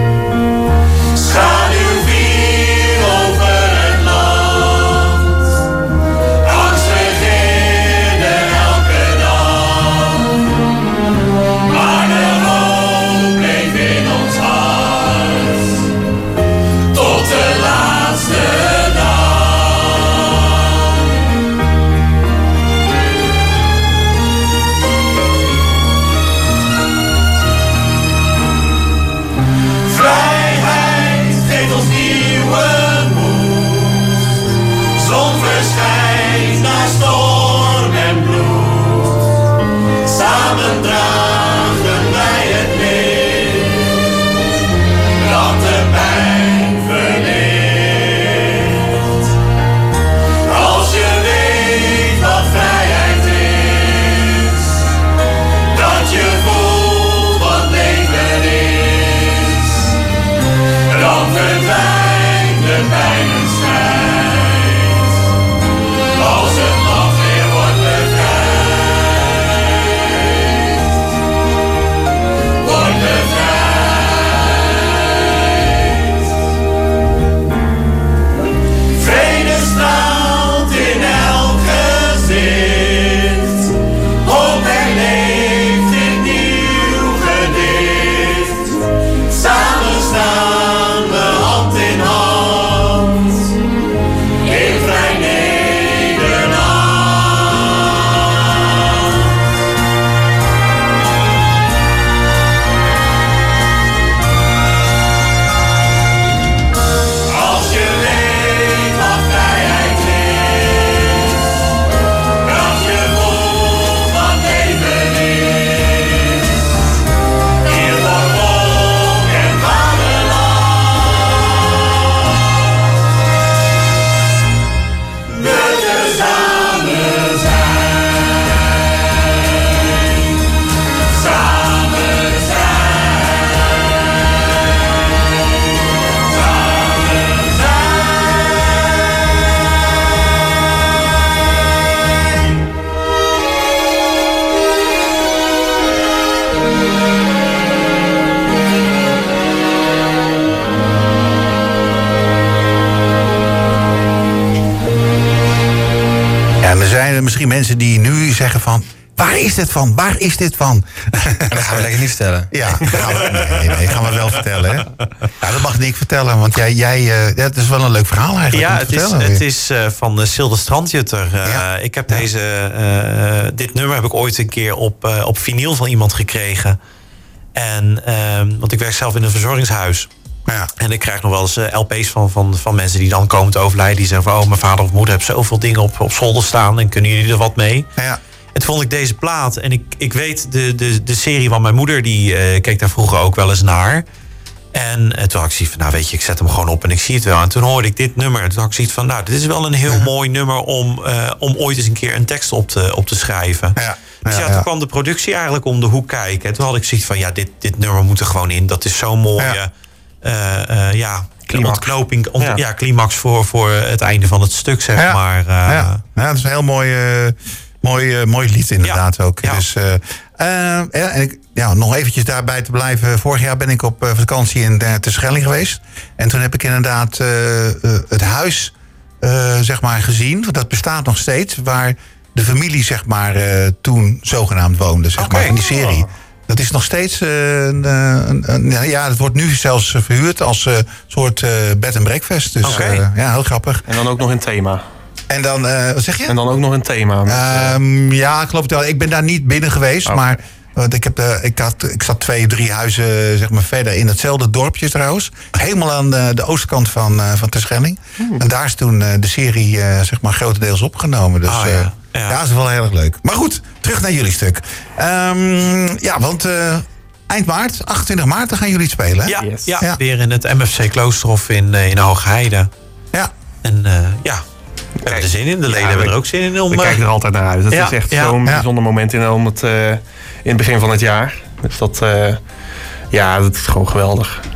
Schaduw viel over het land. Angst beginnen elke dag. Maar de hoop bleef in ons hart. Tot de laatste dag. Vrijheid geeft ons nieuwe moed. Zon verschijnt na storm en bloed. Samen dragen wij het licht. Dat de pijn verlicht. Als je weet wat vrijheid is. Dat je voelt wat leven is. Dan verdwijnt de pijn en strijd. Als het land weer wordt bevrijd. Wordt bevrijd. Vrede straalt in elk gezicht. Hoop herleeft in nieuw gedicht. Samen staan we hand in hand. In vrij Nederland. Als je weet wat vrijheid is. Dat je voelt wat leven is. Hier voor volk en vaderland. We tezamen zijn. Samen Ja, en er zijn misschien mensen die nu zeggen van... Waar is dit van? Waar is dit van? Dat gaan we lekker niet vertellen. Ja, gaan we, nee, nee, gaan we wel vertellen. Hè? Ja, dat mag Nick vertellen, want jij, jij, uh, het is wel een leuk verhaal eigenlijk. Ja, om te het is, vertellen. het is uh, van uh, Silde Strandjutter. Uh, Ja. Ik heb deze, uh, dit nummer heb ik ooit een keer op, uh, op vinyl van iemand gekregen. En, uh, want ik werk zelf in een verzorgingshuis. Ja. En ik krijg nog wel eens uh, L P's van, van, van mensen die dan komen te overlijden. Die zeggen van, oh, mijn vader of moeder heeft zoveel dingen op, op zolder staan. En kunnen jullie er wat mee? Ja. En toen vond ik deze plaat. En ik, ik weet, de, de, de serie van mijn moeder, die uh, keek daar vroeger ook wel eens naar. En uh, toen had ik zoiets van, nou weet je, ik zet hem gewoon op en ik zie het wel. En toen hoorde ik dit nummer. En toen had ik zoiets van, nou, dit is wel een heel ja. mooi nummer om, uh, om ooit eens een keer een tekst op te, op te schrijven. Ja. Dus ja, ja, toen ja. kwam de productie eigenlijk om de hoek kijken. En toen had ik zoiets van, ja, dit, dit nummer moet er gewoon in. Dat is zo'n mooie... Ja. Uh, uh, ja, climax. ontknoping, ont, ja. ja, climax voor, voor het einde van het stuk, zeg ja. maar. Uh, ja. ja, dat is een heel mooi, uh, mooi, uh, mooi lied inderdaad ja. ook. Ja. Dus, uh, uh, ja, en ik, ja, nog eventjes daarbij te blijven. Vorig jaar ben ik op uh, vakantie in uh, Terschelling geweest. En toen heb ik inderdaad uh, uh, het huis uh, zeg maar gezien. Want dat bestaat nog steeds. Waar de familie zeg maar uh, toen zogenaamd woonde, zeg okay. maar, in die serie. Oh. Dat is nog steeds uh, een, een, een... Ja, het wordt nu zelfs verhuurd als een uh, soort uh, bed and breakfast. Dus okay. uh, ja, heel grappig. En dan ook nog een thema. En dan, uh, wat zeg je? En dan ook nog een thema. Met, uh... um, ja, ik geloof het wel. Ik ben daar niet binnen geweest, oh. maar... Want ik, heb de, ik, had, ik zat twee, drie huizen zeg maar, verder in hetzelfde dorpje trouwens. Helemaal aan de, de oostkant van, uh, van Terschelling. Hmm. En daar is toen uh, de serie uh, zeg maar, grotendeels opgenomen. Dus oh, ja. Uh, ja. ja, dat is wel heel erg leuk. Maar goed, terug naar jullie stuk. Um, ja, want uh, eind maart, achtentwintig maart, dan gaan jullie spelen. Hè? Ja, yes. ja, ja, weer in het M F C Kloosterhof in, uh, in Hoogheide. Ja. En uh, ja... We hebben er zin in. De leden ja, hebben er ook zin in. Om, we kijken er altijd naar uit. Dat ja, is echt ja, zo'n ja. bijzonder moment in, om het, uh, in het begin van het jaar. Dus dat, uh, ja, dat is gewoon geweldig.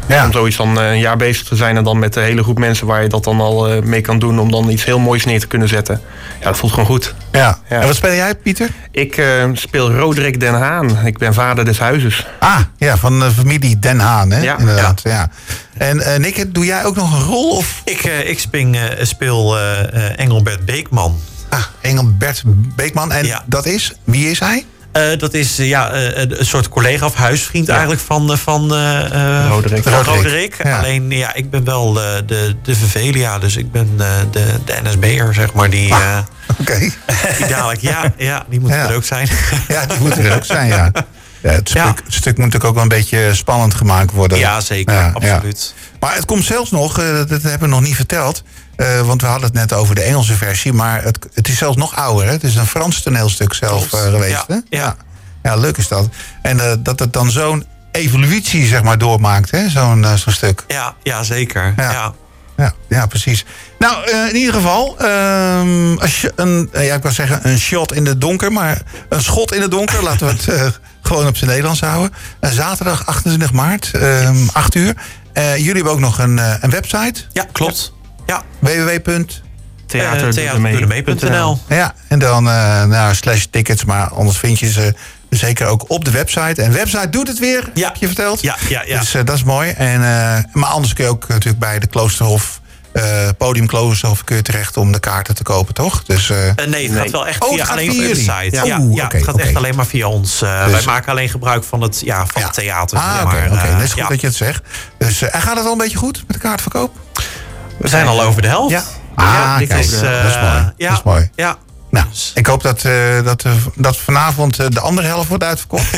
Ja. Om zoiets dan uh, een jaar bezig te zijn en dan met de hele groep mensen waar je dat dan al uh, mee kan doen, om dan iets heel moois neer te kunnen zetten. Ja, dat voelt gewoon goed. Ja. ja. En wat speel jij, Pieter? Ik uh, speel Roderick Den Haan. Ik ben vader des huizes. Ah, ja, van de familie Den Haan, hè? Ja. Inderdaad, ja. ja. En uh, Nick, doe jij ook nog een rol? Of? Ik, uh, ik sping, uh, speel uh, uh, Engelbert Beekman. Ah, Engelbert Beekman. En ja. dat is? Wie is hij? Uh, dat is uh, ja, uh, een soort collega of huisvriend ja. eigenlijk van, uh, van uh, Roderick. Van Roderick. Roderick. Ja. Alleen, ja, ik ben wel uh, de, de Vervelia, dus ik ben uh, de, de N S B'er, zeg maar. Die, uh, ah, okay. die dadelijk, ja, ja, die moet ja. er ook zijn. Ja, die moet er ook zijn, ja. Ja, het, stuk, ja. het stuk moet natuurlijk ook wel een beetje spannend gemaakt worden. Ja, zeker, ja, absoluut. Ja. Maar het komt zelfs nog, uh, dat hebben we nog niet verteld. Uh, want we hadden het net over de Engelse versie. Maar het, het is zelfs nog ouder. Hè? Het is een Frans toneelstuk zelf uh, geweest. Ja, hè? ja. Ja. ja, leuk is dat. En uh, dat het dan zo'n evolutie zeg maar, doormaakt, hè? Zo'n uh, zo'n stuk. Ja, ja zeker. Ja. Ja. Ja, ja, precies. Nou, uh, in ieder geval, uh, als je een, uh, ja, ik wou zeggen een shot in het donker, maar een schot in het donker, laten we het uh, gewoon op zijn Nederlands houden. Uh, zaterdag achtentwintig maart, uh, acht uur. Uh, jullie hebben ook nog een, uh, een website. Ja, klopt. Ja. w w w punt theaterdoedemee punt n l Ja, en dan uh, nou, slash tickets, maar anders vind je ze zeker ook op de website. En de website doet het weer, ja. heb je verteld. Ja, ja, ja. Dus uh, dat is mooi. En, uh, maar anders kun je ook natuurlijk bij de Kloosterhof, uh, Podium Kloosterhof, kun je terecht om de kaarten te kopen, toch? Dus, uh... Uh, nee, het nee. gaat wel echt oh, via gaat alleen via de site. Ja, ja, ja, ja okay, het gaat okay. echt alleen maar via ons. Uh, dus... Wij maken alleen gebruik van het, ja, van ja. het theater. Ah, oké, okay, okay. uh, dat is goed ja. dat je het zegt. Dus, uh, en gaat het al een beetje goed met de kaartverkoop? We zijn al over de helft. Ja. Ah, ja, dit kijk, is, uh, dat is mooi. Ja, dat is mooi. Ja. Nou, ik hoop dat, uh, dat, uh, dat vanavond uh, de andere helft wordt uitverkocht.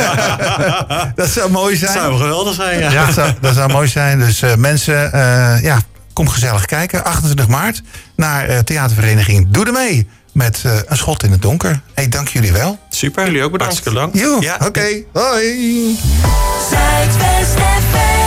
Ja. Dat zou mooi zijn. Dat zou geweldig zijn, ja. ja dat, zou, dat zou mooi zijn. Dus uh, mensen, uh, ja, kom gezellig kijken. achtentwintig maart naar uh, theatervereniging Doe er mee. Met uh, een schot in het donker. Hey, dank jullie wel. Super, jullie ook bedankt. Hartstikke dank. Jo, ja. Oké, okay. Hoi. Zuidwest F M.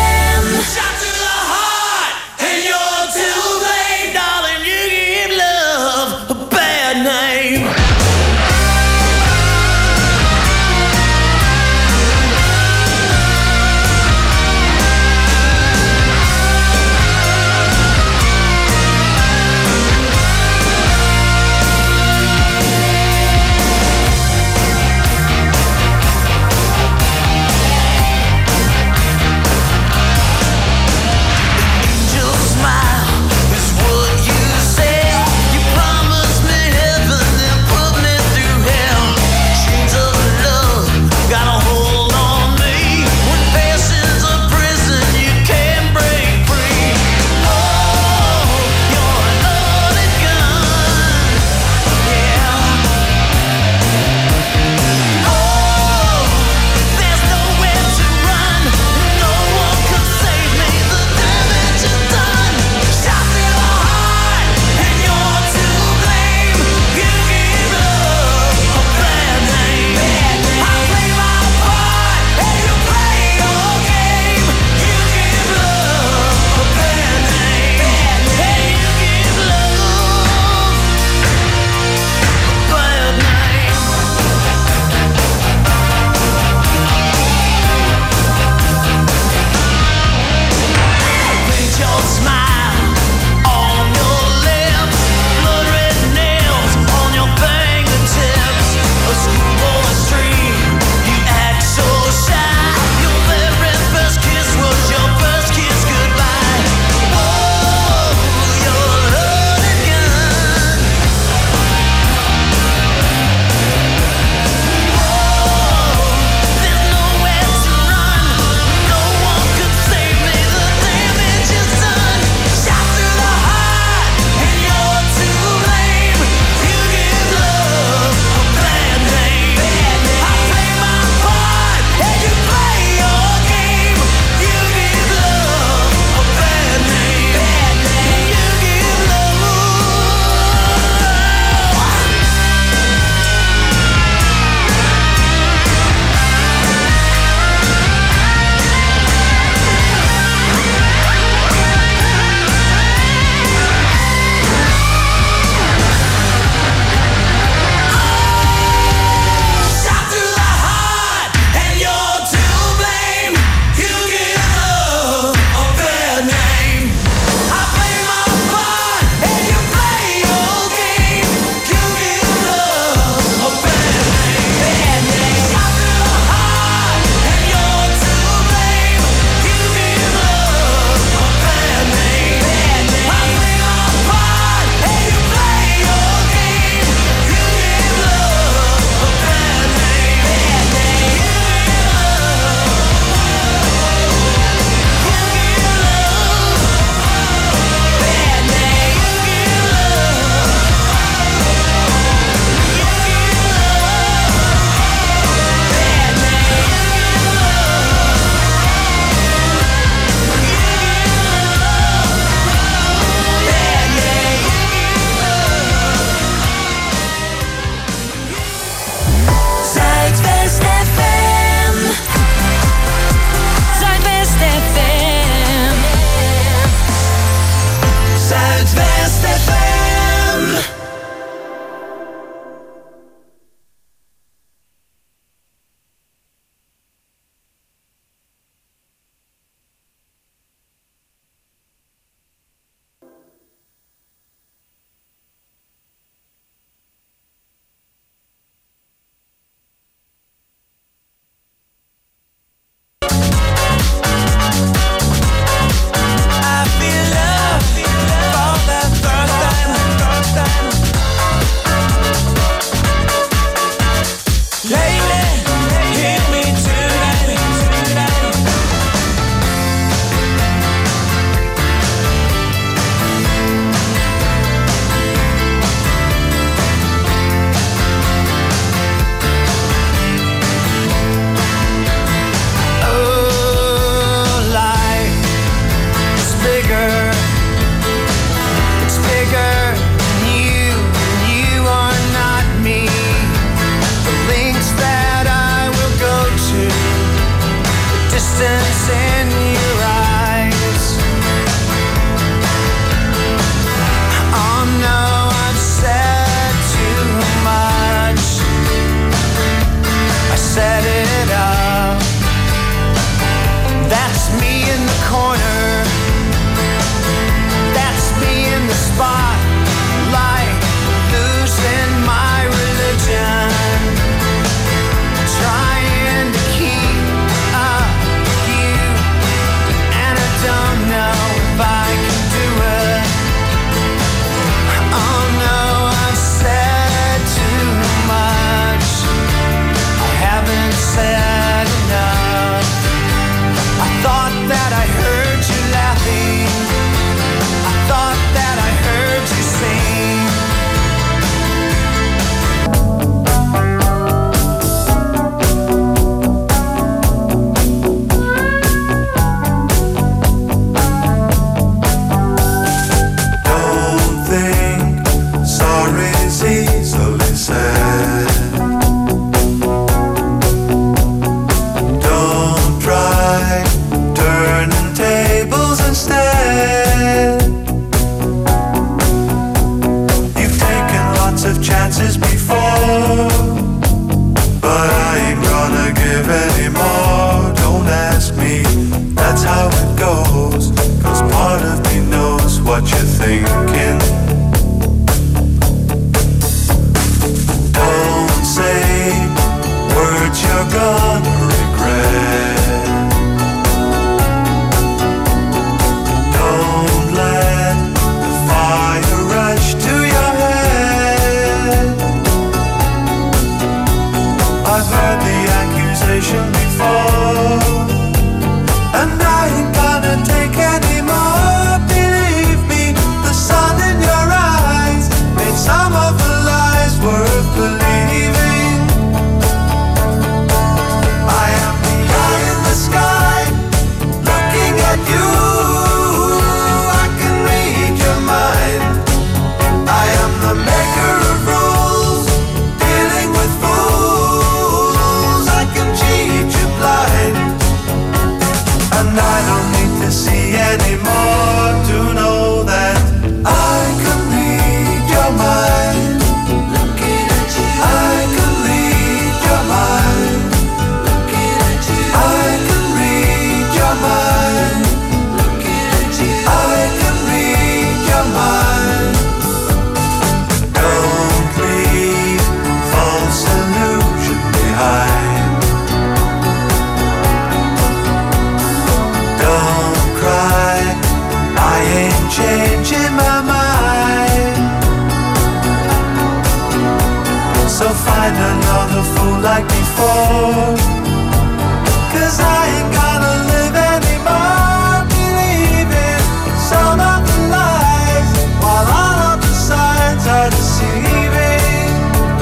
before. Cause I ain't gonna live anymore believing some of the lies, while all of the signs are deceiving.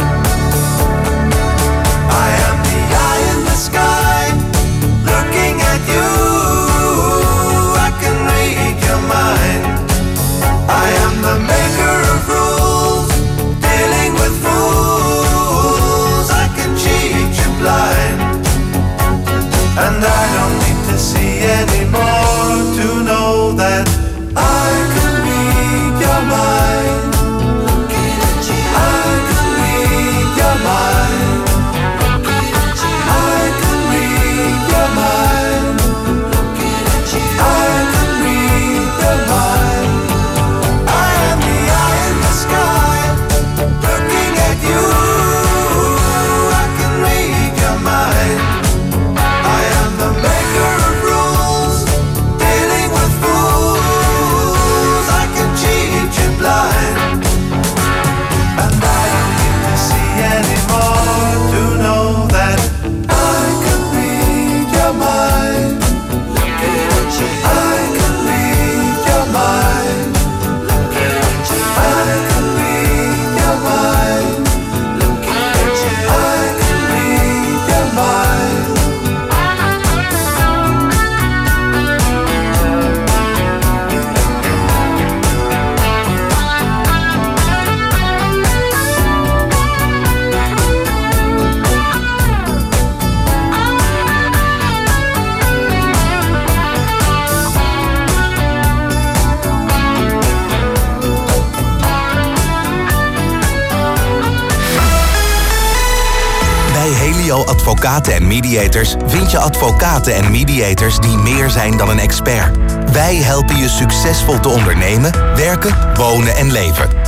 I am the eye in the sky, looking at you. I can read your mind. I am the maker of rules, dealing with fools. I can cheat you blind, and I don't need to see anymore to know that I can read your mind. I can read your mind. I can read your mind. I can read your mind. I am the eye in the sky, looking at you. I can read your mind. I am the maker of rules, dealing with fools. I can cheat you blind, and I don't need to see anymore to know that I can read your mind. I can read your mind. I can read your mind. I can read your mind. Bij Helio Advocaten en Mediators vind je advocaten en mediators die meer zijn dan een expert. Wij helpen je succesvol te ondernemen, werken, wonen en leven.